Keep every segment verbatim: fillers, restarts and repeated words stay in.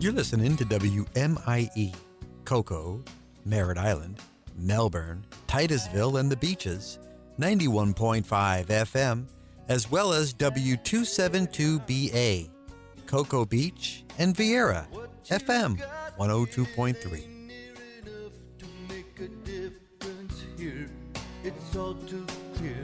You're listening to W M I E, Cocoa, Merritt Island, Melbourne, Titusville, and the Beaches, ninety-one point five F M, as well as W two seventy-two B A, Cocoa Beach, and Vieira, F M one oh two point three. It's all too clear.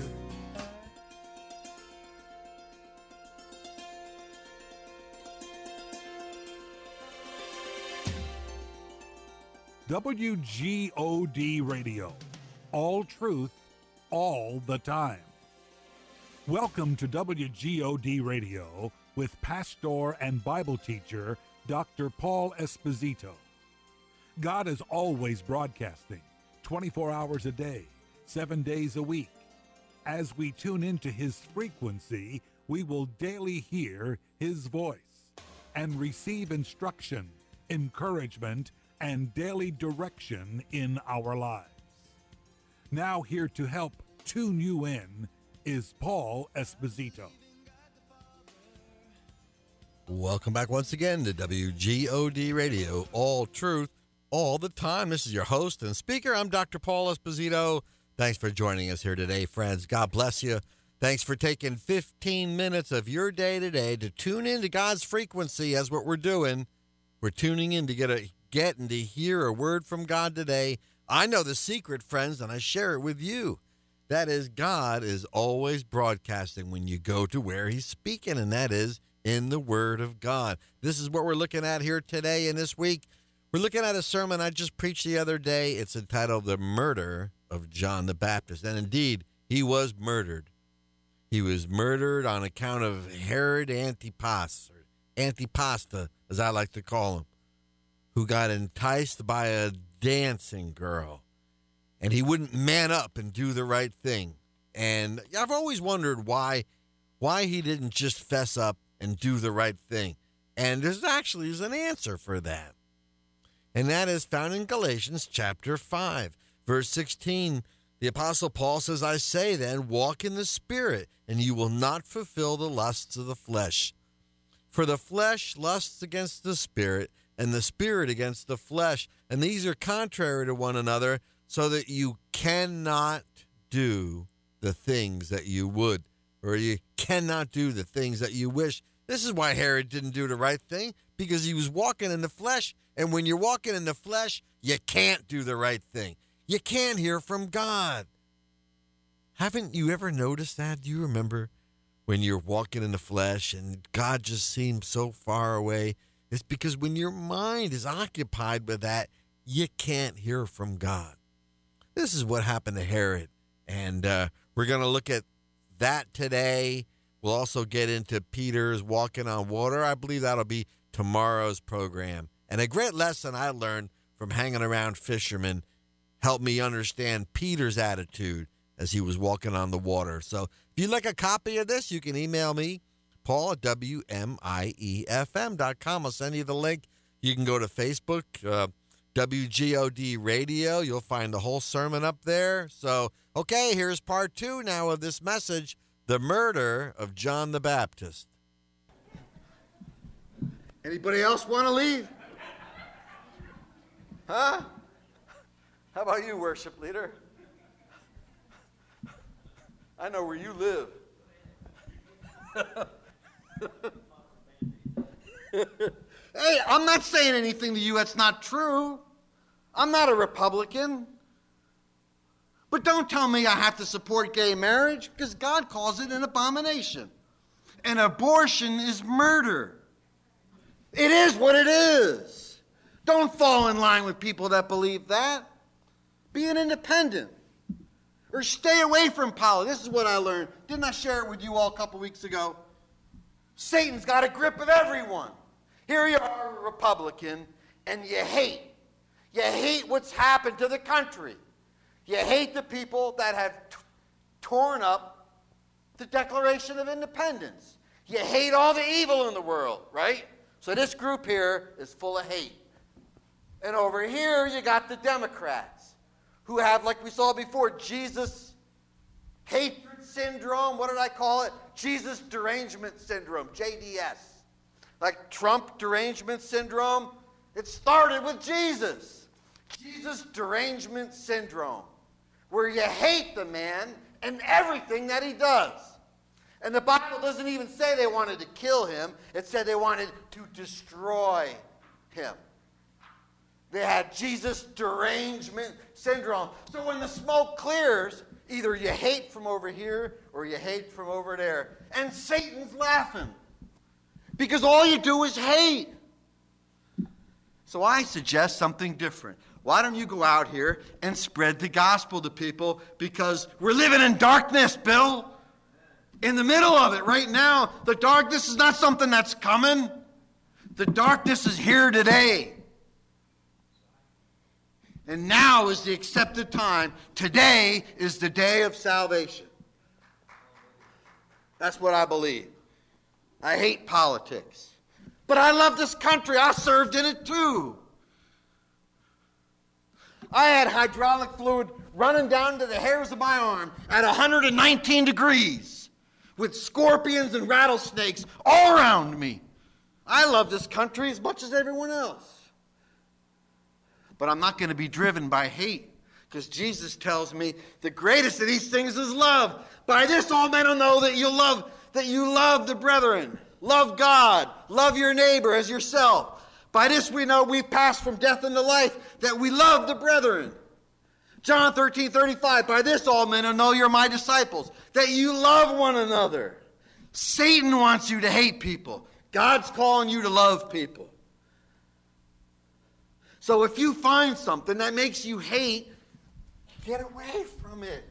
W G O D Radio. All truth, all the time. Welcome to W G O D Radio with pastor and Bible teacher Doctor Paul Esposito. God is always broadcasting, twenty-four hours a day, seven days a week. As we tune into his frequency, we will daily hear his voice and receive instruction, encouragement, and daily direction in our lives. Now here to help tune you in is Paul Esposito. Welcome back once again to W G O D Radio, all truth, all the time. This is your host and speaker. I'm Doctor Paul Esposito. Thanks for joining us here today, friends. God bless you. Thanks for taking fifteen minutes of your day today to tune into God's frequency as what we're doing. We're tuning in to get a get and to hear a word from God today. I know the secret, friends, and I share it with you. That is, God is always broadcasting when you go to where he's speaking, and that is in the Word of God. This is what we're looking at here today and this week. We're looking at a sermon I just preached the other day. It's entitled The Murder of John the Baptist. And indeed, he was murdered. He was murdered on account of Herod Antipas, or Antipasta, as I like to call him, who got enticed by a dancing girl. And he wouldn't man up and do the right thing. And I've always wondered why, why he didn't just fess up and do the right thing. And there's actually is an answer for that. And that is found in Galatians chapter five, verse sixteen. The Apostle Paul says, I say then, walk in the Spirit, and you will not fulfill the lusts of the flesh. For the flesh lusts against the Spirit, and the Spirit against the flesh. And these are contrary to one another, so that you cannot do the things that you would, or you cannot do the things that you wish. This is why Herod didn't do the right thing, because he was walking in the flesh. And when you're walking in the flesh, you can't do the right thing. You can't hear from God. Haven't you ever noticed that? Do you remember when you're walking in the flesh and God just seems so far away? It's because when your mind is occupied with that, you can't hear from God. This is what happened to Herod. And uh, we're going to look at that today. We'll also get into Peter's walking on water. I believe that'll be tomorrow's program. And a great lesson I learned from hanging around fishermen helped me understand Peter's attitude as he was walking on the water. So if you'd like a copy of this, you can email me, Paul at W M I E F M dot com. I'll send you the link. You can go to Facebook, uh, W G O D Radio. You'll find the whole sermon up there. So, okay, here's part two now of this message, the murder of John the Baptist. Anybody else want to leave? Huh? How about you, worship leader? I know where you live. Hey, I'm not saying anything to you that's not true. I'm not a Republican. But don't tell me I have to support gay marriage, because God calls it an abomination. And abortion is murder. It is what it is. Don't fall in line with people that believe that. Be an independent. Or stay away from politics. This is what I learned. Didn't I share it with you all a couple weeks ago? Satan's got a grip of everyone. Here you are, a Republican, and you hate. You hate what's happened to the country. You hate the people that have t- torn up the Declaration of Independence. You hate all the evil in the world, right? So this group here is full of hate. And over here, you got the Democrats, who have, like we saw before, Jesus hatred syndrome. What did I call it? Jesus derangement syndrome, J D S. like Trump derangement syndrome, it started with Jesus. Jesus derangement syndrome, where you hate the man and everything that he does. And the Bible doesn't even say they wanted to kill him. It said they wanted to destroy him. They had Jesus derangement syndrome. So when the smoke clears, either you hate from over here or you hate from over there. And Satan's laughing. Because all you do is hate. So I suggest something different. Why don't you go out here and spread the gospel to people? Because we're living in darkness, Bill. In the middle of it right now. The darkness is not something that's coming. The darkness is here today. And now is the accepted time. Today is the day of salvation. That's what I believe. I hate politics. But I love this country. I served in it too. I had hydraulic fluid running down to the hairs of my arm at one hundred nineteen degrees with scorpions and rattlesnakes all around me. I love this country as much as everyone else. But I'm not going to be driven by hate, because Jesus tells me the greatest of these things is love. By this all men will know that you love, that you love the brethren. Love God. Love your neighbor as yourself. By this we know we've passed from death into life, that we love the brethren. John thirteen thirty-five, by this all men will know you're my disciples, that you love one another. Satan wants you to hate people. God's calling you to love people. So if you find something that makes you hate, get away from it.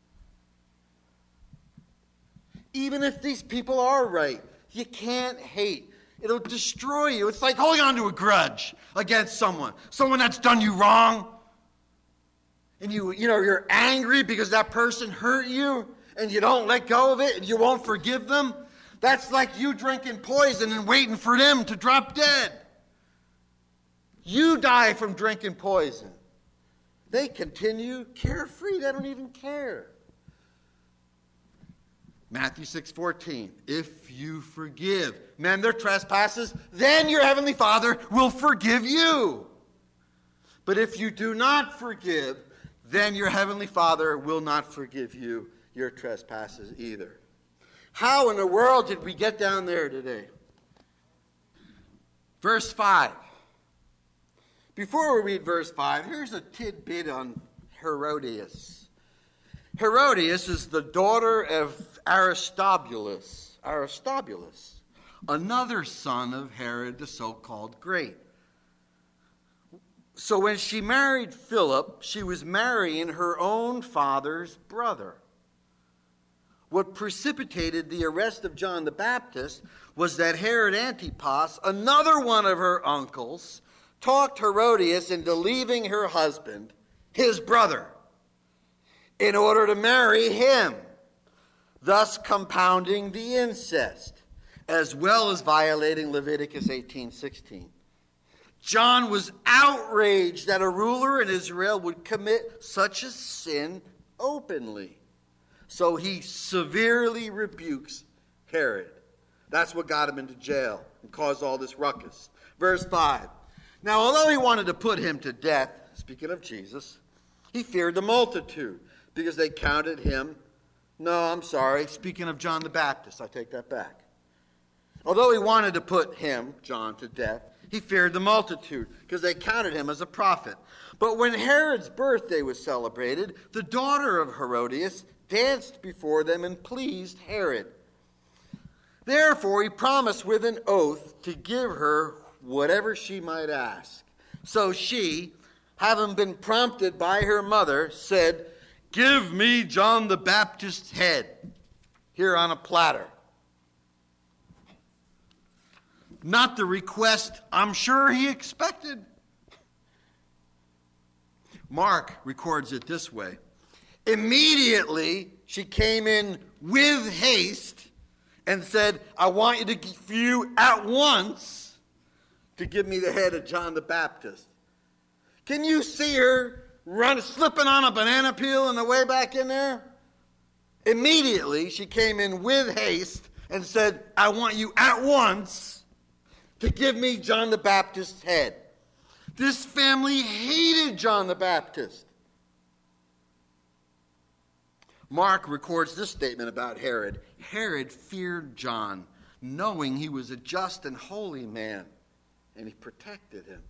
Even if these people are right, you can't hate. It'll destroy you. It's like holding on to a grudge against someone. Someone that's done you wrong. And you, you know, you're angry because that person hurt you, and you don't let go of it, and you won't forgive them. That's like you drinking poison and waiting for them to drop dead. You die from drinking poison. They continue carefree. They don't even care. Matthew six fourteen, if you forgive men their trespasses, then your heavenly Father will forgive you. But if you do not forgive, then your heavenly Father will not forgive you your trespasses either. How in the world did we get down there today? Verse five. Before we read verse five, here's a tidbit on Herodias. Herodias is the daughter of Aristobulus, Aristobulus, another son of Herod the so-called Great. So when she married Philip, she was marrying her own father's brother. What precipitated the arrest of John the Baptist was that Herod Antipas, another one of her uncles, talked Herodias into leaving her husband, his brother, in order to marry him, thus compounding the incest, as well as violating Leviticus eighteen sixteen. John was outraged that a ruler in Israel would commit such a sin openly. So he severely rebukes Herod. That's what got him into jail and caused all this ruckus. Verse five. Now, although he wanted to put him to death, speaking of Jesus, he feared the multitude because they counted him. No, I'm sorry. Speaking of John the Baptist, I take that back. Although he wanted to put him, John, to death, he feared the multitude because they counted him as a prophet. But when Herod's birthday was celebrated, the daughter of Herodias danced before them and pleased Herod. Therefore, he promised with an oath to give her whatever she might ask. So she, having been prompted by her mother, said, give me John the Baptist's head here on a platter. Not the request I'm sure he expected. Mark records it this way. Immediately she came in with haste and said, I want you to give you at once to give me the head of John the Baptist. Can you see her run, slipping on a banana peel on the way back in there? Immediately, she came in with haste and said, I want you at once to give me John the Baptist's head. This family hated John the Baptist. Mark records this statement about Herod. Herod feared John, knowing he was a just and holy man, and he protected him.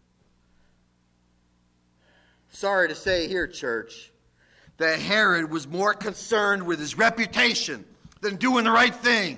Sorry to say here, church, that Herod was more concerned with his reputation than doing the right thing.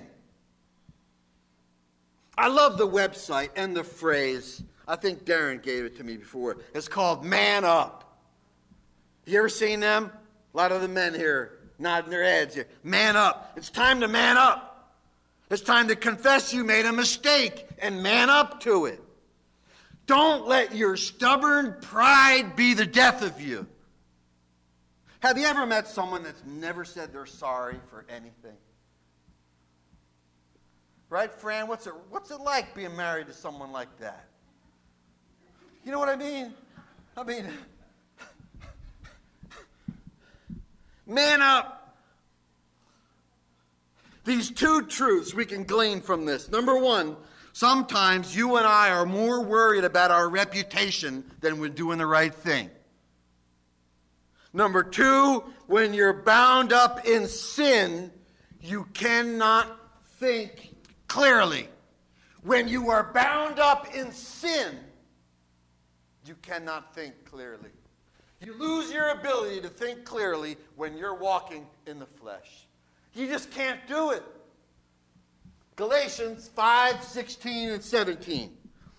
I love the website and the phrase. I think Darren gave it to me before. It's called Man Up. You ever seen them? A lot of the men here nodding their heads here. Man up. It's time to man up. It's time to confess you made a mistake and man up to it. Don't let your stubborn pride be the death of you. Have you ever met someone that's never said they're sorry for anything? Right, Fran? What's it, what's it like being married to someone like that? You know what I mean? I mean, man up. These two truths we can glean from this. Number one, sometimes you and I are more worried about our reputation than we're doing the right thing. Number two, when you're bound up in sin, you cannot think clearly. When you are bound up in sin, you cannot think clearly. You lose your ability to think clearly when you're walking in the flesh. You just can't do it. Galatians five, sixteen, and seventeen.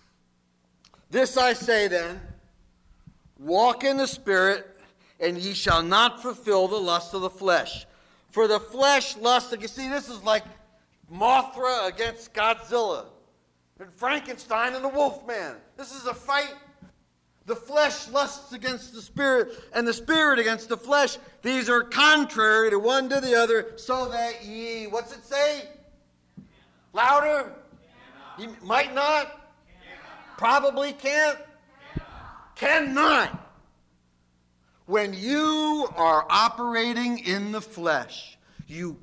This I say then, walk in the Spirit, and ye shall not fulfill the lust of the flesh. For the flesh lusts, you see, this is like Mothra against Godzilla, and Frankenstein and the Wolfman. This is a fight. The flesh lusts against the spirit, and the spirit against the flesh. These are contrary to one to the other, so that ye, what's it say? Louder? You might not? Probably can't? Cannot. When you are operating in the flesh, you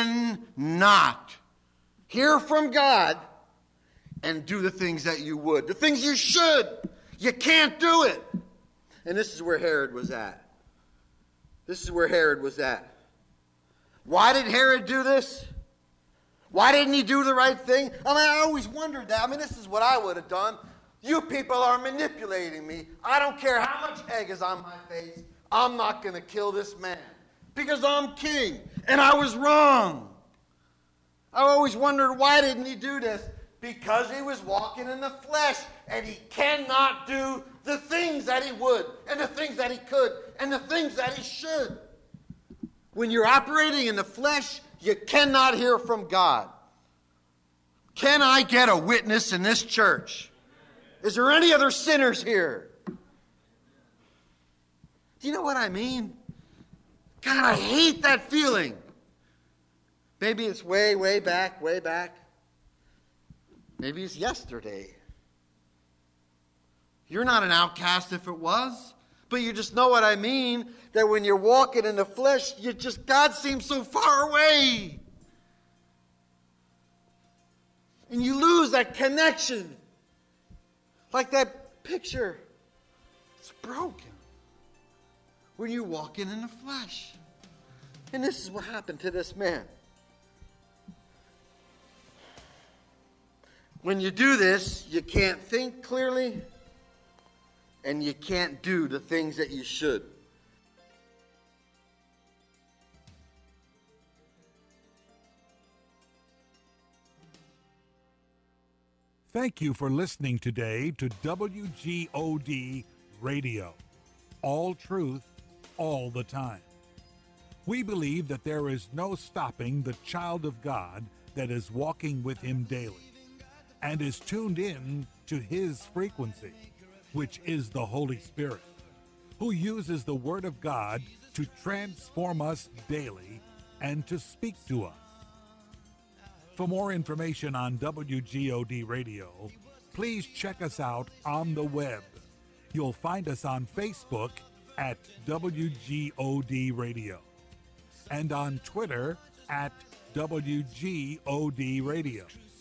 cannot hear from God and do the things that you would, the things you should. You can't do it. And this is where Herod was at. This is where Herod was at. Why did Herod do this? Why didn't he do the right thing? I mean, I always wondered that. I mean, this is what I would have done. You people are manipulating me. I don't care how much egg is on my face. I'm not going to kill this man because I'm king. And I was wrong. I always wondered, why didn't he do this? Because he was walking in the flesh, and he cannot do the things that he would, and the things that he could, and the things that he should. When you're operating in the flesh, you cannot hear from God. Can I get a witness in this church? Is there any other sinners here? Do you know what I mean? God, I hate that feeling. Maybe it's way, way back, way back. Maybe it's yesterday. You're not an outcast if it was, but you just know what I mean, that when you're walking in the flesh, you just, God seems so far away. And you lose that connection. Like that picture. It's broken when you're walking in the flesh. And this is what happened to this man. When you do this, you can't think clearly, and you can't do the things that you should. Thank you for listening today to W G O D Radio. All truth, all the time. We believe that there is no stopping the child of God that is walking with him daily and is tuned in to his frequency, which is the Holy Spirit, who uses the Word of God to transform us daily and to speak to us. For more information on W G O D Radio, please check us out on the web. You'll find us on Facebook at W G O D Radio and on Twitter at W G O D Radio.